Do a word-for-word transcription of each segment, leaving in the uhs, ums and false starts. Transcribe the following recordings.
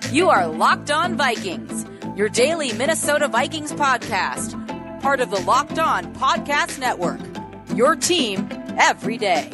You are Locked On Vikings, your daily Minnesota Vikings podcast, part of the Locked On Podcast Network, your team every day.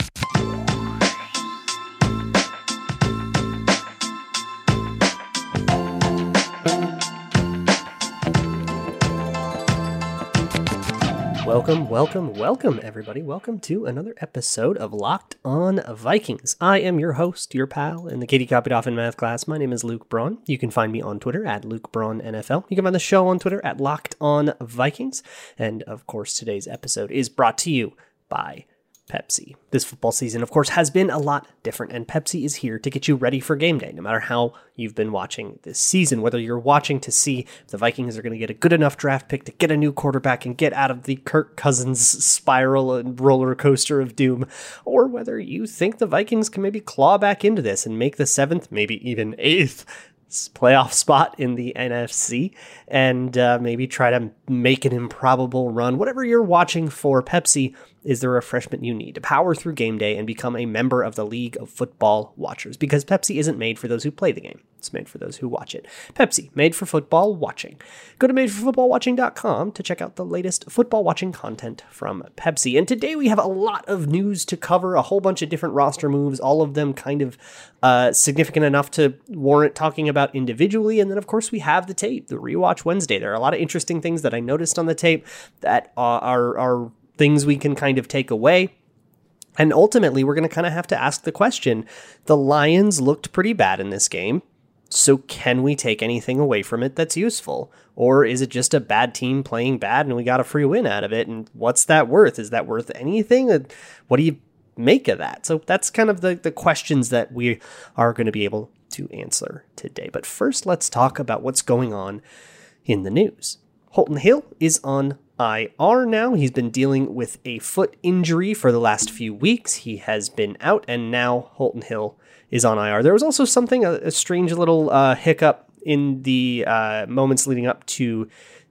Welcome, welcome, welcome, everybody. Welcome to another episode of Locked On Vikings. I am your host, your pal, in the Katie copied off in math class. My name is Luke Braun. You can find me on Twitter at Luke Braun N F L. You can find the show on Twitter at Locked On Vikings. And, of course, today's episode is brought to you by Pepsi. This football season, of course, has been a lot different, and Pepsi is here to get you ready for game day, no matter how you've been watching this season. Whether you're watching to see if the Vikings are going to get a good enough draft pick to get a new quarterback and get out of the Kirk Cousins spiral and roller coaster of doom, or whether you think the Vikings can maybe claw back into this and make the seventh, maybe even eighth playoff spot in the N F C, and uh, maybe try to make an improbable run. Whatever you're watching for, Pepsi is the refreshment you need to power through game day and become a member of the League of Football Watchers, because Pepsi isn't made for those who play the game. It's made for those who watch it. Pepsi, made for football watching. Go to made for football watching dot com to check out the latest football watching content from Pepsi. And today we have a lot of news to cover, a whole bunch of different roster moves, all of them kind of uh, significant enough to warrant talking about individually. And then, of course, we have the tape, the Rewatch Wednesday. There are a lot of interesting things that I noticed on the tape that uh, are, are things we can kind of take away. And ultimately, we're going to kind of have to ask the question, the Lions looked pretty bad in this game. So can we take anything away from it that's useful? Or is it just a bad team playing bad and we got a free win out of it? And what's that worth? Is that worth anything? What do you make of that? So that's kind of the, the questions that we are going to be able to answer today. But first, let's talk about what's going on in the news. Holton Hill is on I R now. He's been dealing with a foot injury for the last few weeks. He has been out, and now Holton Hill is on I R. There was also something, a, a strange little uh, hiccup in the uh, moments leading up to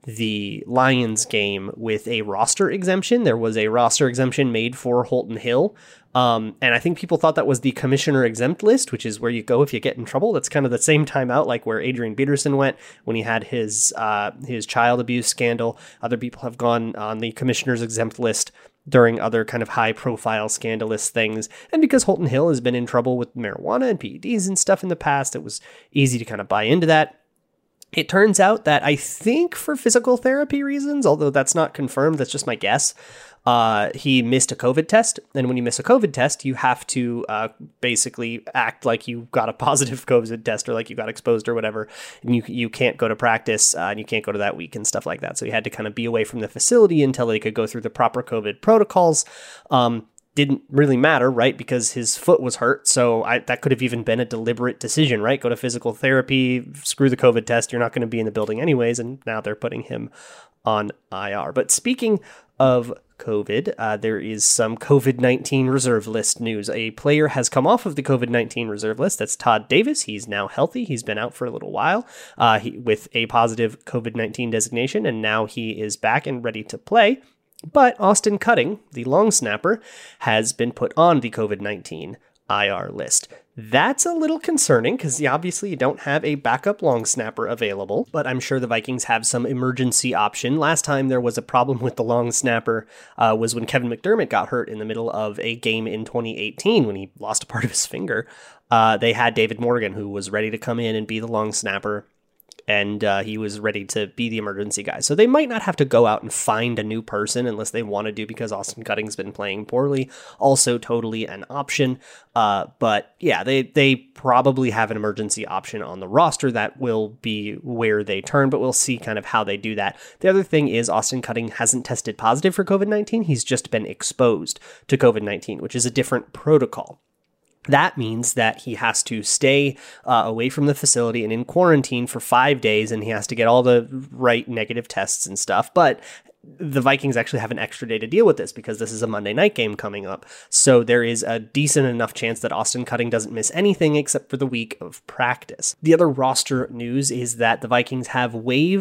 the Lions game with a roster exemption. There was a roster exemption made for Holton Hill. Um, and I think people thought that was the commissioner exempt list, which is where you go if you get in trouble. That's kind of the same timeout like where Adrian Peterson went when he had his uh, his child abuse scandal. Other people have gone on the commissioner's exempt list during other kind of high-profile scandalous things. And because Holton Hill has been in trouble with marijuana and P E Ds and stuff in the past, it was easy to kind of buy into that. It turns out that I think for physical therapy reasons, although that's not confirmed, that's just my guess, uh, he missed a COVID test. And when you miss a COVID test, you have to uh, basically act like you got a positive COVID test or like you got exposed or whatever. And you you can't go to practice uh, and you can't go to that week and stuff like that. So he had to kind of be away from the facility until they could go through the proper COVID protocols. Um, didn't really matter, right? Because his foot was hurt. So I, that could have even been a deliberate decision, right? Go to physical therapy, screw the COVID test. You're not going to be in the building anyways. And now they're putting him on I R. But speaking of COVID, uh, there is some COVID nineteen reserve list news. A player has come off of the COVID nineteen reserve list. That's Todd Davis. He's now healthy. He's been out for a little while uh, he, with a positive COVID nineteen designation, and now he is back and ready to play. But Austin Cutting, the long snapper, has been put on the COVID nineteen I R list. That's a little concerning because obviously you don't have a backup long snapper available, but I'm sure the Vikings have some emergency option. Last time there was a problem with the long snapper uh, was when Kevin McDermott got hurt in the middle of a game in twenty eighteen when he lost a part of his finger. Uh, they had David Morgan, who was ready to come in and be the long snapper, and uh, he was ready to be the emergency guy. So they might not have to go out and find a new person unless they want to do, because Austin Cutting's been playing poorly. Also totally an option. Uh, but yeah, they, they probably have an emergency option on the roster. That will be where they turn, but we'll see kind of how they do that. The other thing is Austin Cutting hasn't tested positive for COVID nineteen. He's just been exposed to COVID nineteen, which is a different protocol. That means that he has to stay uh, away from the facility and in quarantine for five days, and he has to get all the right negative tests and stuff. But the Vikings actually have an extra day to deal with this because this is a Monday night game coming up. So there is a decent enough chance that Austin Cutting doesn't miss anything except for the week of practice. The other roster news is that the Vikings have waived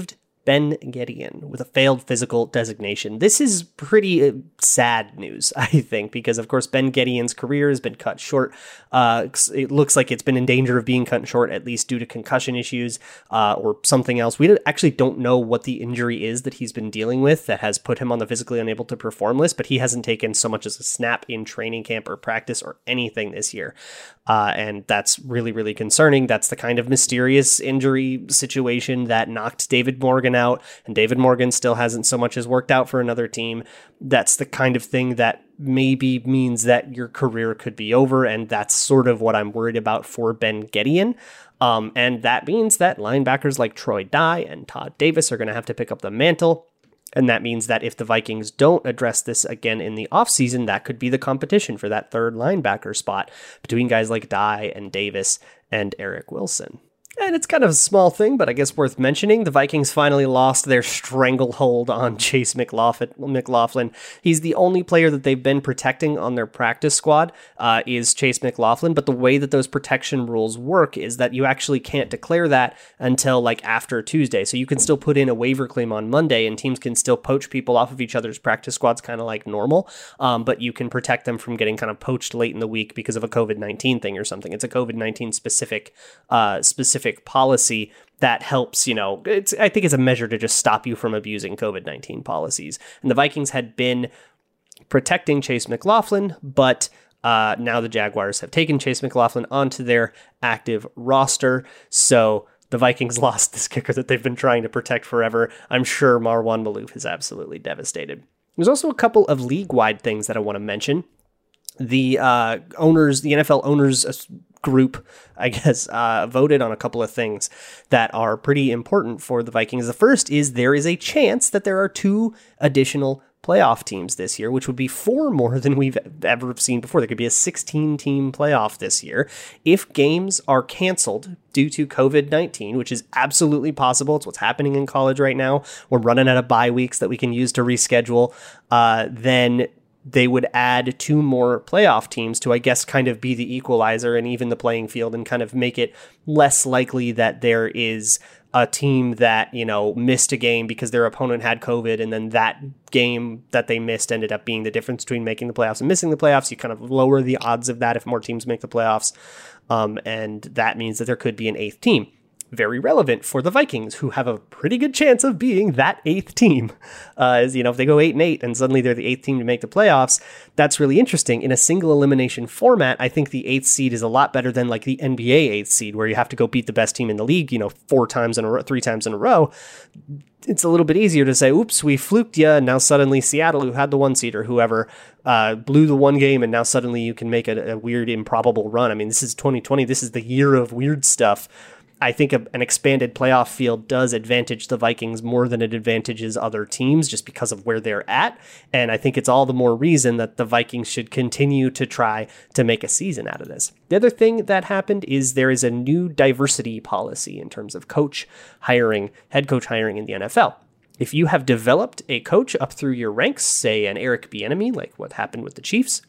Ben Gedeon with a failed physical designation. This is pretty uh, sad news, I think, because of course Ben Gedeon's career has been cut short. Uh, it looks like it's been in danger of being cut short, at least due to concussion issues uh, or something else. We actually don't know what the injury is that he's been dealing with that has put him on the physically unable to perform list, but he hasn't taken so much as a snap in training camp or practice or anything this year. Uh, and that's really, really concerning. That's the kind of mysterious injury situation that knocked David Morgan out, and David Morgan still hasn't so much as worked out for another team. That's the kind of thing that maybe means that your career could be over, and that's sort of what I'm worried about for Ben Gedeon. Um, and that means that linebackers like Troy Dye and Todd Davis are going to have to pick up the mantle. And that means that if the Vikings don't address this again in the offseason, that could be the competition for that third linebacker spot between guys like Dye and Davis and Eric Wilson. And it's kind of a small thing, but I guess worth mentioning. The Vikings finally lost their stranglehold on Chase McLaughlin. He's the only player that they've been protecting on their practice squad uh, is Chase McLaughlin. But the way that those protection rules work is that you actually can't declare that until like after Tuesday. So you can still put in a waiver claim on Monday, and teams can still poach people off of each other's practice squads kind of like normal. Um, but you can protect them from getting kind of poached late in the week because of a covid nineteen thing or something. It's a covid nineteen specific uh, specific policy that helps, you know, it's, I think it's a measure to just stop you from abusing covid nineteen policies. And the Vikings had been protecting Chase McLaughlin, but uh, now the Jaguars have taken Chase McLaughlin onto their active roster. So the Vikings lost this kicker that they've been trying to protect forever. I'm sure Marwan Maalouf is absolutely devastated. There's also a couple of league-wide things that I want to mention. The uh, owners, the N F L owners group, I guess, uh, voted on a couple of things that are pretty important for the Vikings. The first is there is a chance that there are two additional playoff teams this year, which would be four more than we've ever seen before. There could be a sixteen-team playoff this year if games are canceled due to covid nineteen, which is absolutely possible. It's what's happening in college right now. We're running out of bye weeks that we can use to reschedule. Uh, then they would add two more playoff teams to, I guess, kind of be the equalizer and even the playing field and kind of make it less likely that there is a team that, you know, missed a game because their opponent had COVID, and then that game that they missed ended up being the difference between making the playoffs and missing the playoffs. You kind of lower the odds of that if more teams make the playoffs. Um, and that means that there could be an eighth team. Very relevant for the Vikings, who have a pretty good chance of being that eighth team. Uh, as you know, if they go eight and eight and suddenly they're the eighth team to make the playoffs, that's really interesting. In a single elimination format, I think the eighth seed is a lot better than like the N B A eighth seed, where you have to go beat the best team in the league, you know, four times in a row, three times in a row. It's a little bit easier to say, oops, we fluked you, and now suddenly Seattle, who had the one seed or whoever, uh, blew the one game, and now suddenly you can make a, a weird, improbable run. I mean, this is twenty twenty. This is the year of weird stuff. I think a, an expanded playoff field does advantage the Vikings more than it advantages other teams just because of where they're at. And I think it's all the more reason that the Vikings should continue to try to make a season out of this. The other thing that happened is there is a new diversity policy in terms of coach hiring, head coach hiring in the N F L. If you have developed a coach up through your ranks, say an Eric Bieniemy, like what happened with the Chiefs,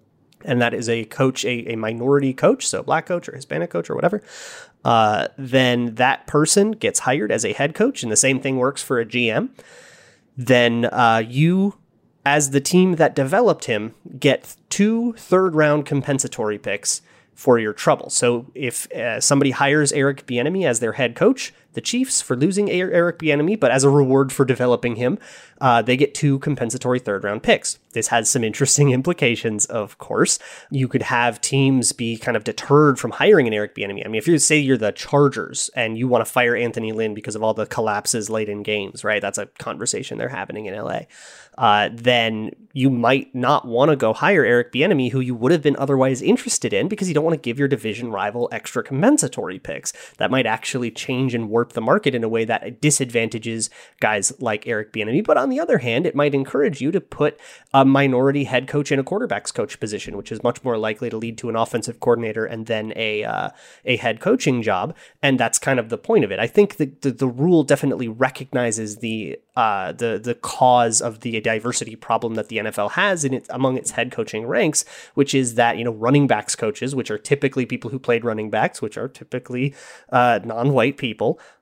and that is a coach, a, a minority coach, so a black coach or Hispanic coach or whatever, uh, then that person gets hired as a head coach, and the same thing works for a G M. Then uh, you, as the team that developed him, get two third-round compensatory picks for your trouble. So if uh, somebody hires Eric Bieniemy as their head coach, the Chiefs, for losing Eric Bieniemy, but as a reward for developing him, uh, they get two compensatory third-round picks. This has some interesting implications, of course. You could have teams be kind of deterred from hiring an Eric Bieniemy. I mean, if you say you're the Chargers and you want to fire Anthony Lynn because of all the collapses late in games, right? That's a conversation they're having in L A. Uh, then you might not want to go hire Eric Bieniemy, who you would have been otherwise interested in, because you don't want to give your division rival extra compensatory picks. That might actually change and warp the market in a way that disadvantages guys like Eric Bieniemy. But on the other hand, it might encourage you to put a minority head coach in a quarterback's coach position, which is much more likely to lead to an offensive coordinator and then a uh, a head coaching job. And that's kind of the point of it. I think the the, the rule definitely recognizes the uh, the the cause of the diversity problem that the N F L has in it among its head coaching ranks, which is that, you know, running backs coaches, which are typically people who played running backs, which are typically uh, non-white people,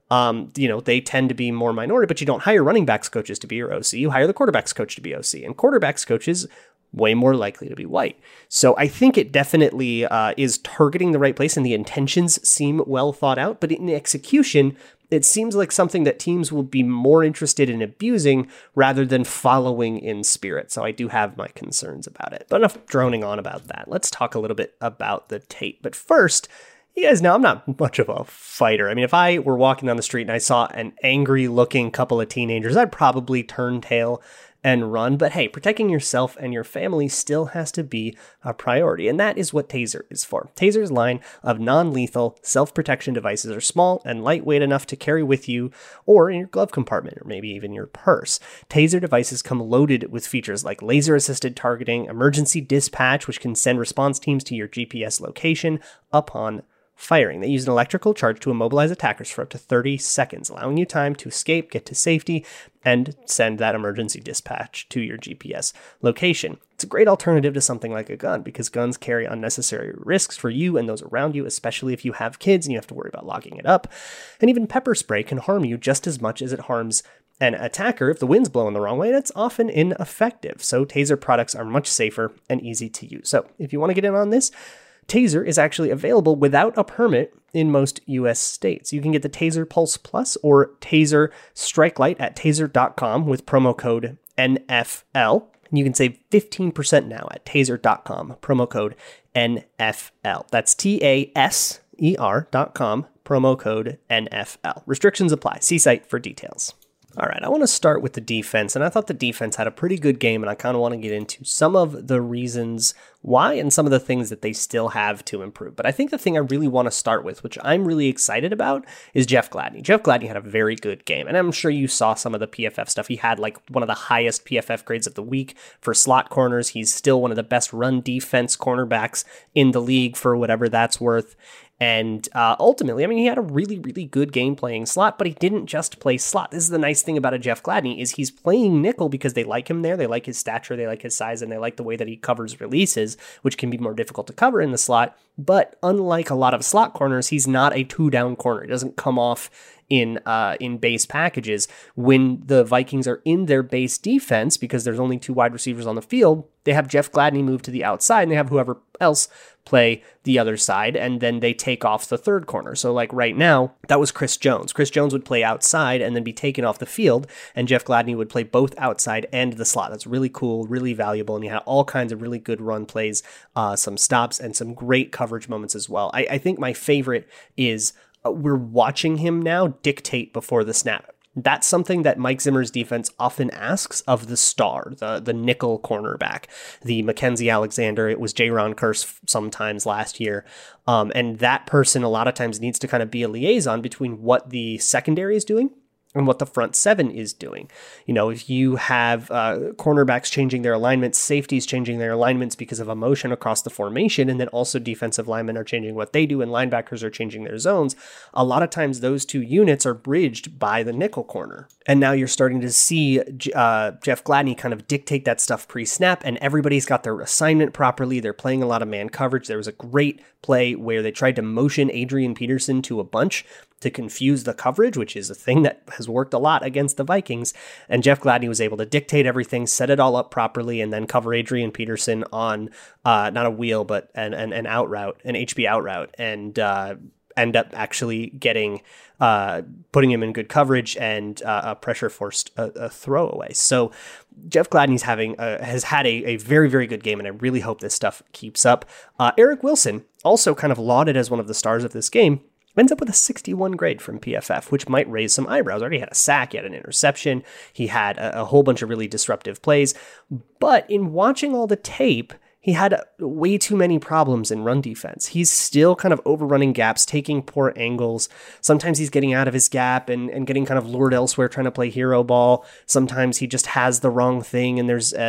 Um, you know, they tend to be more minority, but you don't hire running backs coaches to be your O C. You hire the quarterbacks coach to be O C, and quarterbacks coaches way more likely to be white. So I think it definitely uh, is targeting the right place, and the intentions seem well thought out, but in execution, it seems like something that teams will be more interested in abusing rather than following in spirit. So I do have my concerns about it. But enough droning on about that. Let's talk a little bit about the tape. But first, you guys know I'm not much of a fighter. I mean, if I were walking down the street and I saw an angry looking couple of teenagers, I'd probably turn tail and run. But hey, protecting yourself and your family still has to be a priority. And that is what Taser is for. Taser's line of non-lethal self-protection devices are small and lightweight enough to carry with you or in your glove compartment, or maybe even your purse. Taser devices come loaded with features like laser-assisted targeting, emergency dispatch, which can send response teams to your G P S location upon firing. They use an electrical charge to immobilize attackers for up to thirty seconds, allowing you time to escape, get to safety, and send that emergency dispatch to your G P S location. It's a great alternative to something like a gun, because guns carry unnecessary risks for you and those around you, especially if you have kids and you have to worry about locking it up. And even pepper spray can harm you just as much as it harms an attacker if the wind's blowing the wrong way, and it's often ineffective. So Taser products are much safer and easy to use. So if you want to get in on this, Taser is actually available without a permit in most U S states. You can get the Taser Pulse Plus or Taser Strike Light at taser dot com with promo code N F L. And you can save fifteen percent now at taser dot com, promo code N F L. That's T A S E R dot com, promo code N F L. Restrictions apply. See site for details. All right, I want to start with the defense, and I thought the defense had a pretty good game, and I kind of want to get into some of the reasons why and some of the things that they still have to improve. But I think the thing I really want to start with, which I'm really excited about, is Jeff Gladney. Jeff Gladney had a very good game, and I'm sure you saw some of the P F F stuff. He had like one of the highest P F F grades of the week for slot corners. He's still one of the best run defense cornerbacks in the league for whatever that's worth. And uh, ultimately, I mean, he had a really, really good game playing slot, but he didn't just play slot. This is the nice thing about a Jeff Gladney, is he's playing nickel because they like him there. They like his stature, they like his size, and they like the way that he covers releases, which can be more difficult to cover in the slot. But unlike a lot of slot corners, he's not a two-down corner. He doesn't come off in uh, in base packages. When the Vikings are in their base defense, because there's only two wide receivers on the field, they have Jeff Gladney move to the outside, and they have whoever else play the other side, and then they take off the third corner. So like right now, that was Chris Jones. Chris Jones would play outside and then be taken off the field, and Jeff Gladney would play both outside and the slot. That's really cool, really valuable, and you had all kinds of really good run plays, uh, some stops, and some great coverage moments as well. I, I think my favorite is uh, we're watching him now dictate before the snap. That's something that Mike Zimmer's defense often asks of the star, the, the nickel cornerback, the Mackenzie Alexander. It was Jaron Kearse sometimes last year. Um, and that person a lot of times needs to kind of be a liaison between what the secondary is doing and what the front seven is doing. You know, if you have uh, cornerbacks changing their alignments, safeties changing their alignments because of emotion across the formation, and then also defensive linemen are changing what they do and linebackers are changing their zones, a lot of times those two units are bridged by the nickel corner. And now you're starting to see uh, Jeff Gladney kind of dictate that stuff pre-snap, and everybody's got their assignment properly. They're playing a lot of man coverage. There was a great play where they tried to motion Adrian Peterson to a bunch to confuse the coverage, which is a thing that has worked a lot against the Vikings. And Jeff Gladney was able to dictate everything, set it all up properly, and then cover Adrian Peterson on uh, not a wheel, but an, an, an out route, an H B out route, and uh, end up actually getting, uh, putting him in good coverage and uh, a pressure forced a, a throwaway. So Jeff Gladney's having a, has had a, a very, very good game, and I really hope this stuff keeps up. Uh, Eric Wilson, also kind of lauded as one of the stars of this game, ends up with a sixty-one grade from P F F, which might raise some eyebrows. Already had a sack, he had an interception, he had a, a whole bunch of really disruptive plays. But in watching all the tape, he had way too many problems in run defense. He's still kind of overrunning gaps, taking poor angles. Sometimes he's getting out of his gap and, and getting kind of lured elsewhere, trying to play hero ball. Sometimes he just has the wrong thing, and there's a,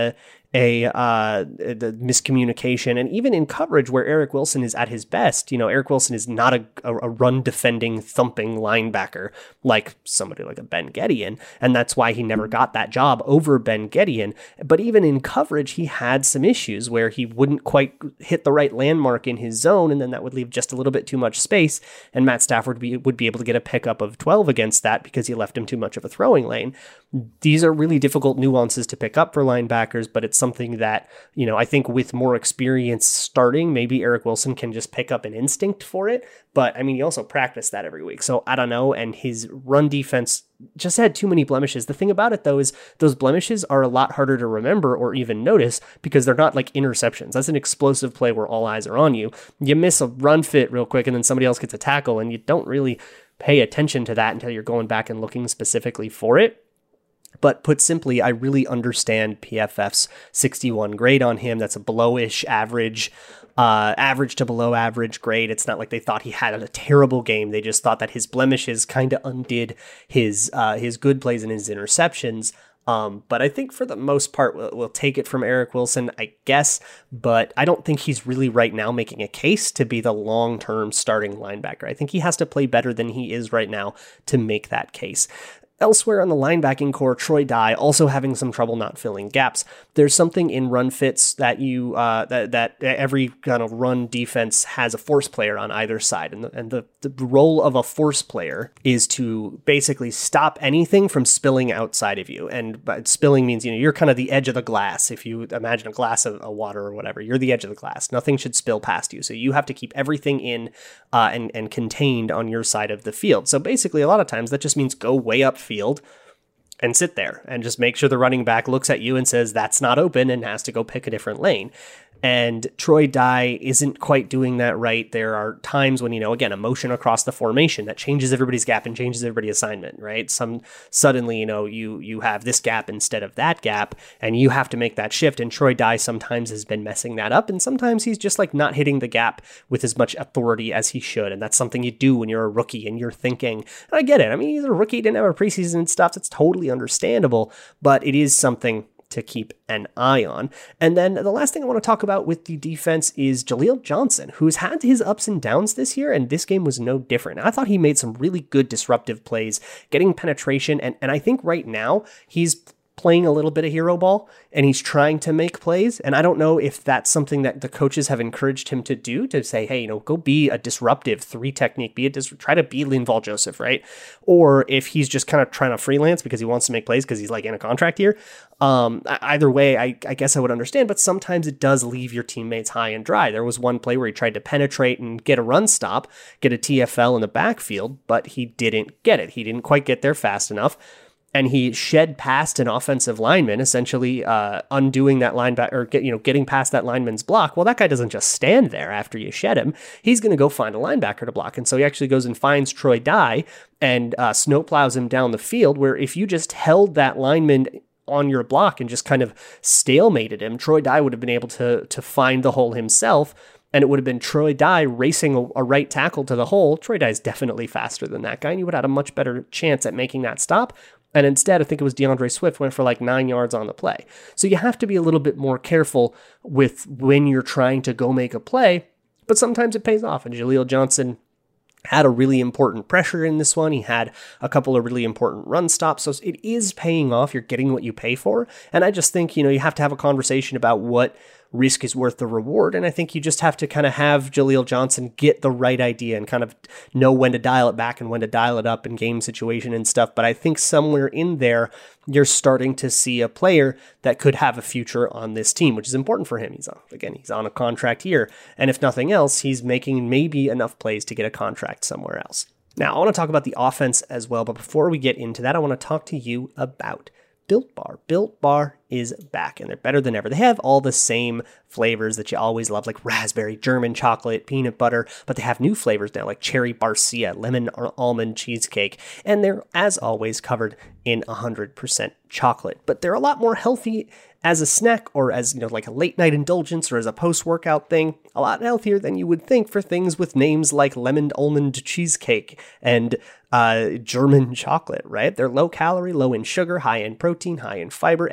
a uh, the miscommunication, and even in coverage where Eric Wilson is at his best. You know, Eric Wilson is not a, a run defending, thumping linebacker like somebody like a Ben Gedeon, and that's why he never got that job over Ben Gedeon. But even in coverage, he had some issues where he wouldn't quite hit the right landmark in his zone, and then that would leave just a little bit too much space, and Matt Stafford would be, would be able to get a pickup of twelve against that because he left him too much of a throwing lane. These are really difficult nuances to pick up for linebackers, but it's something that, you know, I think with more experience starting, maybe Eric Wilson can just pick up an instinct for it. But I mean, he also practiced that every week. So I don't know. And his run defense just had too many blemishes. The thing about it, though, is those blemishes are a lot harder to remember or even notice because they're not like interceptions. That's an explosive play where all eyes are on you. You miss a run fit real quick and then somebody else gets a tackle, and you don't really pay attention to that until you're going back and looking specifically for it. But put simply, I really understand P F F's sixty-one grade on him. That's a below-ish average, uh, average to below average grade. It's not like they thought he had a terrible game. They just thought that his blemishes kind of undid his uh, his good plays and his interceptions. Um, but I think for the most part, we'll, we'll take it from Eric Wilson, I guess. But I don't think he's really right now making a case to be the long-term starting linebacker. I think he has to play better than he is right now to make that case. Elsewhere on the linebacking core, Troy Dye also having some trouble not filling gaps. There's something in run fits that you uh, that that every kind of run defense has a force player on either side, and the, and the the role of a force player is to basically stop anything from spilling outside of you. And by spilling means, you know, you're kind of the edge of the glass. If you imagine a glass of, of water or whatever, you're the edge of the glass. Nothing should spill past you, so you have to keep everything in uh, and and contained on your side of the field. So basically, a lot of times that just means go way up field and sit there and just make sure the running back looks at you and says that's not open and has to go pick a different lane. And Troy Dye isn't quite doing that right. There are times when, you know, again, a motion across the formation that changes everybody's gap and changes everybody's assignment, right? Some suddenly, you know, you you have this gap instead of that gap, and you have to make that shift. And Troy Dye sometimes has been messing that up, and sometimes he's just like not hitting the gap with as much authority as he should. And that's something you do when you're a rookie and you're thinking, and I get it. I mean, he's a rookie, didn't have a preseason and stuff. That's totally understandable, but it is something to keep an eye on. And then the last thing I want to talk about with the defense is Jaleel Johnson, who's had his ups and downs this year, and this game was no different. I thought he made some really good disruptive plays, getting penetration, and, and I think right now he's playing a little bit of hero ball and he's trying to make plays. And I don't know if that's something that the coaches have encouraged him to do, to say, hey, you know, go be a disruptive three technique, be a dis- try to be Linval Joseph, right? Or if he's just kind of trying to freelance because he wants to make plays because he's like in a contract here. Um, either way, I, I guess I would understand, but sometimes it does leave your teammates high and dry. There was one play where he tried to penetrate and get a run stop, get a T F L in the backfield, but he didn't get it. He didn't quite get there fast enough. And he shed past an offensive lineman, essentially uh, undoing that linebacker, or get, you know, getting past that lineman's block. Well, that guy doesn't just stand there after you shed him. He's going to go find a linebacker to block. And so he actually goes and finds Troy Dye and uh, snowplows him down the field, where if you just held that lineman on your block and just kind of stalemated him, Troy Dye would have been able to, to find the hole himself. And it would have been Troy Dye racing a, a right tackle to the hole. Troy Dye is definitely faster than that guy, and you would have had a much better chance at making that stop. And instead, I think it was DeAndre Swift went for like nine yards on the play. So you have to be a little bit more careful with when you're trying to go make a play, but sometimes it pays off. And Jaleel Johnson had a really important pressure in this one. He had a couple of really important run stops. So it is paying off. You're getting what you pay for. And I just think, you know, you have to have a conversation about what risk is worth the reward. And I think you just have to kind of have Jaleel Johnson get the right idea and kind of know when to dial it back and when to dial it up in game situation and stuff. But I think somewhere in there, you're starting to see a player that could have a future on this team, which is important for him. He's on, again, he's on a contract here. And if nothing else, he's making maybe enough plays to get a contract somewhere else. Now, I want to talk about the offense as well. But before we get into that, I want to talk to you about Built Bar. Built Bar is back, and they're better than ever. They have all the same flavors that you always love, like raspberry, German chocolate, peanut butter, but they have new flavors now, like cherry barcia, lemon almond cheesecake, and they're, as always, covered in one hundred percent chocolate. But they're a lot more healthy as a snack, or as, you know, like a late night indulgence, or as a post-workout thing. A lot healthier than you would think for things with names like lemon almond cheesecake and uh, German chocolate, right? They're low calorie, low in sugar, high in protein, high in fiber, and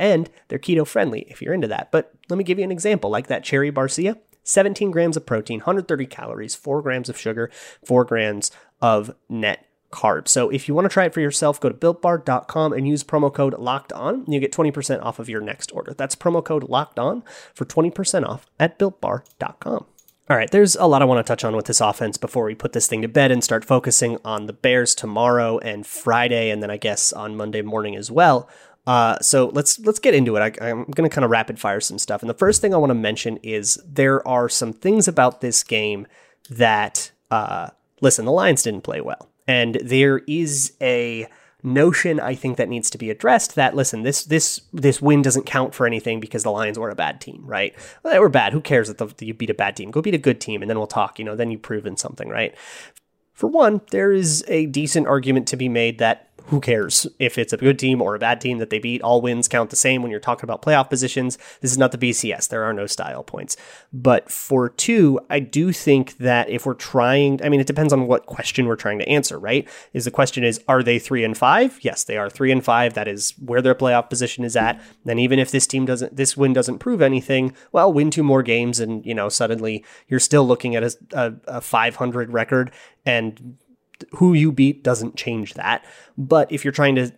They're keto friendly if you're into that. But let me give you an example, like that cherry barcia, seventeen grams of protein, one hundred thirty calories, four grams of sugar, four grams of net carbs. So if you want to try it for yourself, go to built bar dot com and use promo code locked on. And you get twenty percent off of your next order. That's promo code locked on for twenty percent off at built bar dot com. All right, there's a lot I want to touch on with this offense before we put this thing to bed and start focusing on the Bears tomorrow and Friday, and then I guess on Monday morning as well. Uh, so let's let's get into it. I, I'm going to kind of rapid fire some stuff. And the first thing I want to mention is there are some things about this game that, uh, listen, the Lions didn't play well. And there is a notion, I think, that needs to be addressed that, listen, this this this win doesn't count for anything because the Lions were a bad team, right? Well, they were bad. Who cares that, the, that you beat a bad team? Go beat a good team, and then we'll talk. You know, then you've proven something, right? For one, there is a decent argument to be made that who cares if it's a good team or a bad team that they beat? All wins count the same when you're talking about playoff positions. This is not the B C S. There are no style points. But for two, I do think that if we're trying, I mean, it depends on what question we're trying to answer, right? Is the question is, are they three and five? Yes, they are three and five. That is where their playoff position is at. Then even if this team doesn't, this win doesn't prove anything, well, win two more games and, you know, suddenly you're still looking at a, a, a five hundred record, and who you beat doesn't change that. But if you're trying to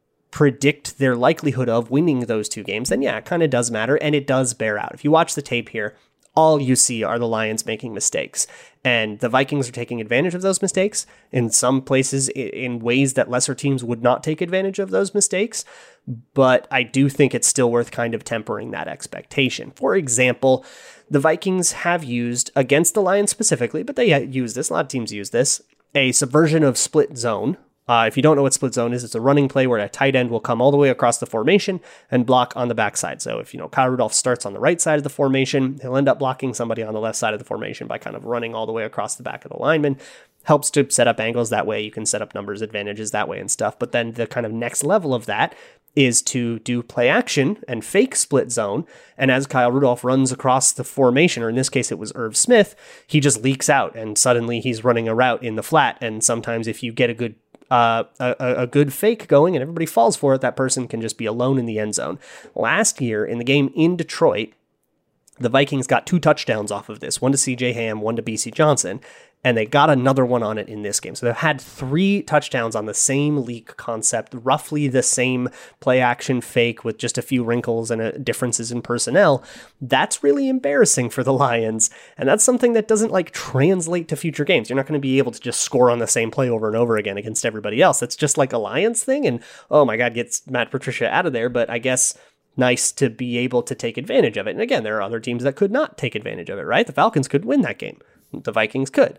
predict their likelihood of winning those two games, then yeah, it kind of does matter, and it does bear out. If you watch the tape here, all you see are the Lions making mistakes, and the Vikings are taking advantage of those mistakes in some places in ways that lesser teams would not take advantage of those mistakes. But I do think it's still worth kind of tempering that expectation. For example, the Vikings have used, against the Lions specifically, but they use this, a lot of teams use this, a subversion of split zone. Uh, if you don't know what split zone is, it's a running play where a tight end will come all the way across the formation and block on the backside. So if, you know, Kyle Rudolph starts on the right side of the formation, he'll end up blocking somebody on the left side of the formation by kind of running all the way across the back of the lineman. Helps to set up angles that way. You can set up numbers advantages that way and stuff. But then the kind of next level of that is to do play action and fake split zone. And as Kyle Rudolph runs across the formation, or in this case, it was Irv Smith, he just leaks out and suddenly he's running a route in the flat. And sometimes if you get a good uh, a, a good fake going and everybody falls for it, that person can just be alone in the end zone. Last year in the game in Detroit, the Vikings got two touchdowns off of this, one to C J Ham, one to B C Johnson, and they got another one on it in this game. So they've had three touchdowns on the same leak concept, roughly the same play action fake with just a few wrinkles and uh, differences in personnel. That's really embarrassing for the Lions, and that's something that doesn't like translate to future games. You're not going to be able to just score on the same play over and over again against everybody else. That's just like a Lions thing, and oh my God, gets Matt Patricia out of there, but I guess nice to be able to take advantage of it. And again, there are other teams that could not take advantage of it, right? The Falcons could win that game. The Vikings could.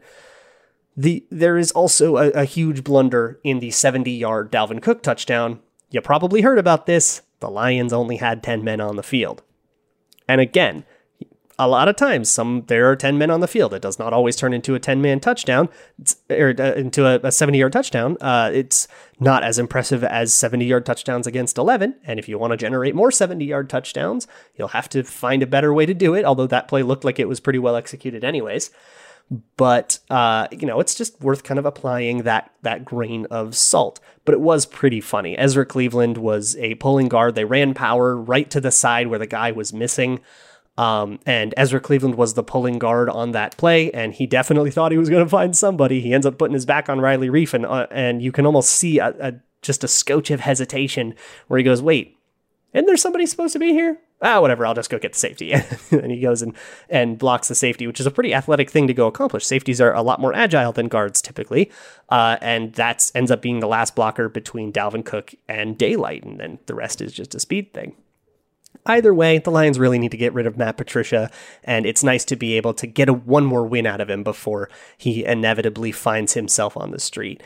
The There is also a, a huge blunder in the seventy-yard Dalvin Cook touchdown. You probably heard about this. The Lions only had ten men on the field. And again, a lot of times, some there are ten men on the field. It does not always turn into a ten-man touchdown, it's, or uh, into a, a seventy-yard touchdown. Uh, it's not as impressive as seventy-yard touchdowns against eleven. And if you want to generate more seventy-yard touchdowns, you'll have to find a better way to do it, although that play looked like it was pretty well executed anyways. But, uh, you know, it's just worth kind of applying that that grain of salt. But it was pretty funny. Ezra Cleveland was a pulling guard. They ran power right to the side where the guy was missing. Um, and Ezra Cleveland was the pulling guard on that play, and he definitely thought he was going to find somebody. He ends up putting his back on Riley Reiff, and, uh, and you can almost see a, a, just a scotch of hesitation where he goes, wait, isn't there somebody supposed to be here? Ah, whatever, I'll just go get the safety. And he goes and, and blocks the safety, which is a pretty athletic thing to go accomplish. Safeties are a lot more agile than guards typically. Uh, and that ends up being the last blocker between Dalvin Cook and Daylight. And then the rest is just a speed thing. Either way, the Lions really need to get rid of Matt Patricia, and it's nice to be able to get a one more win out of him before he inevitably finds himself on the street.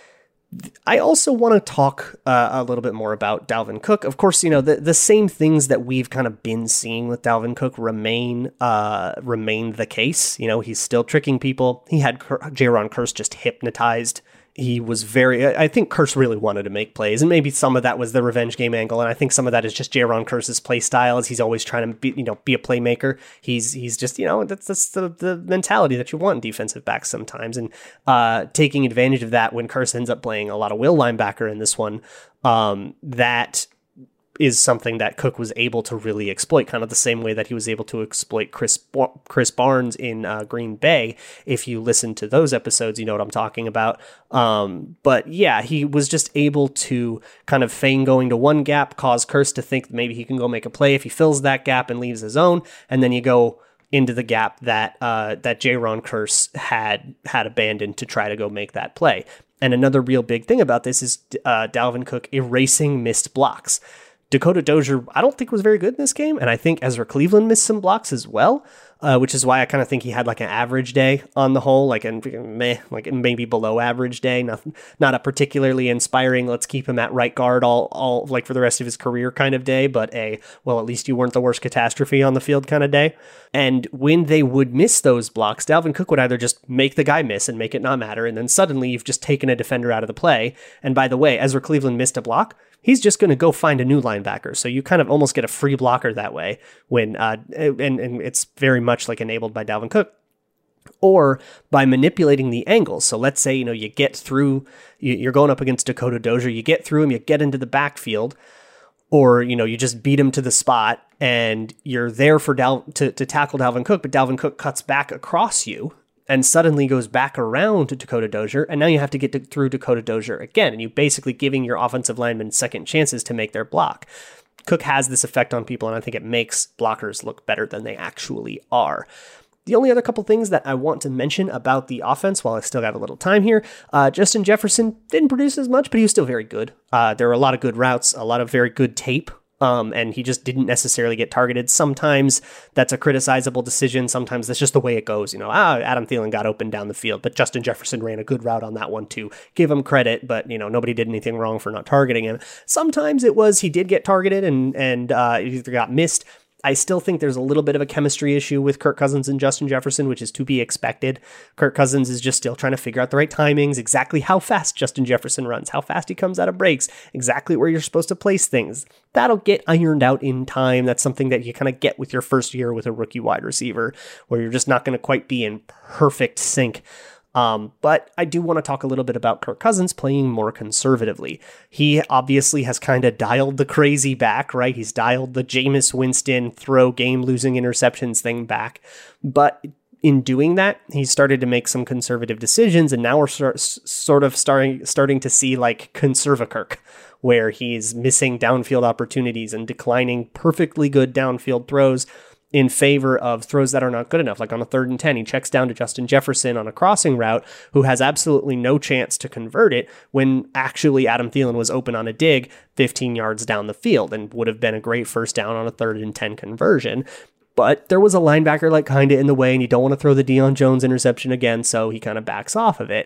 I also want to talk uh, a little bit more about Dalvin Cook. Of course, you know, the, the same things that we've kind of been seeing with Dalvin Cook remain uh, remain the case. You know, he's still tricking people. He had Jayron Kearse just hypnotized. He was very, I think Kearse really wanted to make plays, and maybe some of that was the revenge game angle, and I think some of that is just Jayron Kearse's play style, as he's always trying to be, you know, be a playmaker. He's he's just, you know, that's, that's the, the mentality that you want in defensive backs sometimes, and uh, taking advantage of that when Kearse ends up playing a lot of will linebacker in this one, um, that is something that Cook was able to really exploit, kind of the same way that he was able to exploit Chris Chris Barnes in uh, Green Bay. If you listen to those episodes, you know what I'm talking about. Um, but yeah, he was just able to kind of feign going to one gap, cause Kearse to think maybe he can go make a play if he fills that gap and leaves his own, and then you go into the gap that uh, that Jayron Kearse had had abandoned to try to go make that play. And another real big thing about this is uh, Dalvin Cook erasing missed blocks. Dakota Dozier, I don't think was very good in this game, and I think Ezra Cleveland missed some blocks as well, uh, which is why I kind of think he had like an average day on the whole, like a meh, like maybe below average day, not not a particularly inspiring, let's keep him at right guard all all like for the rest of his career kind of day, but a, well, at least you weren't the worst catastrophe on the field kind of day. And when they would miss those blocks, Dalvin Cook would either just make the guy miss and make it not matter, and then suddenly you've just taken a defender out of the play. And by the way, Ezra Cleveland missed a block. He's just going to go find a new linebacker. So you kind of almost get a free blocker that way when, uh, and, and it's very much like enabled by Dalvin Cook, or by manipulating the angles. So let's say, you know, you get through, you're going up against Dakota Dozier, you get through him, you get into the backfield, or, you know, you just beat him to the spot and you're there for Dal to, to tackle Dalvin Cook, but Dalvin Cook cuts back across you and suddenly goes back around to Dakota Dozier, and now you have to get to, through Dakota Dozier again, and you're basically giving your offensive linemen second chances to make their block. Cook has this effect on people, and I think it makes blockers look better than they actually are. The only other couple things that I want to mention about the offense, while I still got a little time here, uh, Justin Jefferson didn't produce as much, but he was still very good. Uh, there were a lot of good routes, a lot of very good tape. Um, and he just didn't necessarily get targeted. Sometimes that's a criticizable decision. Sometimes that's just the way it goes. You know, ah, Adam Thielen got open down the field, but Justin Jefferson ran a good route on that one too. Give him credit, but, you know, nobody did anything wrong for not targeting him. Sometimes it was he did get targeted and, and uh, either got missed. I still think there's a little bit of a chemistry issue with Kirk Cousins and Justin Jefferson, which is to be expected. Kirk Cousins is just still trying to figure out the right timings, exactly how fast Justin Jefferson runs, how fast he comes out of breaks, exactly where you're supposed to place things. That'll get ironed out in time. That's something that you kind of get with your first year with a rookie wide receiver, where you're just not going to quite be in perfect sync. Um, but I do want to talk a little bit about Kirk Cousins playing more conservatively. He obviously has kind of dialed the crazy back, right? He's dialed the Jameis Winston throw game-losing interceptions thing back. But in doing that, he started to make some conservative decisions, and now we're sort of starting starting to see like Conserva-Kirk, where he's missing downfield opportunities and declining perfectly good downfield throws in favor of throws that are not good enough. Like on a third and ten, he checks down to Justin Jefferson on a crossing route who has absolutely no chance to convert it when actually Adam Thielen was open on a dig fifteen yards down the field and would have been a great first down on a third and ten conversion. But there was a linebacker like kind of in the way, and you don't want to throw the Deion Jones interception again, so he kind of backs off of it.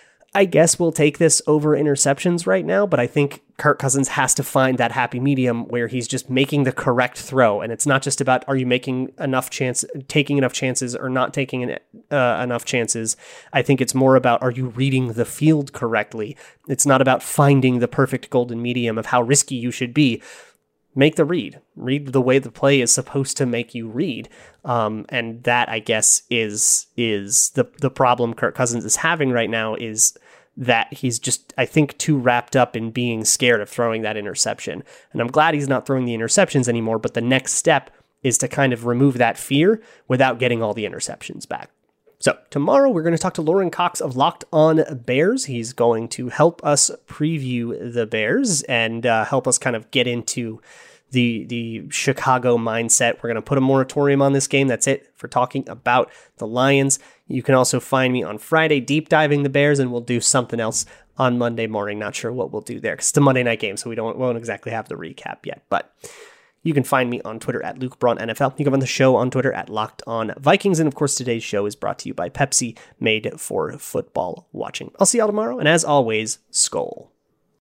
I guess we'll take this over interceptions right now, but I think Kirk Cousins has to find that happy medium where he's just making the correct throw. And it's not just about, are you making enough chance, taking enough chances or not taking an, uh, enough chances. I think it's more about, are you reading the field correctly? It's not about finding the perfect golden medium of how risky you should be. Make the read. Read the way the play is supposed to make you read. Um, and that, I guess, is is the the problem Kirk Cousins is having right now, is that he's just, I think, too wrapped up in being scared of throwing that interception. And I'm glad he's not throwing the interceptions anymore, but the next step is to kind of remove that fear without getting all the interceptions back. So tomorrow we're going to talk to Loren Cox of Locked On Bears. He's going to help us preview the Bears and uh, help us kind of get into the the Chicago mindset. We're going to put a moratorium on this game. That's it for talking about the Lions. You can also find me on Friday deep diving the Bears, and we'll do something else on Monday morning. Not sure what we'll do there because it's a Monday night game, so we don't won't exactly have the recap yet. But you can find me on Twitter at Luke Braun N F L. You can find the show on Twitter at Locked On Vikings. And of course, today's show is brought to you by Pepsi, made for football watching. I'll see y'all tomorrow. And as always, Skol.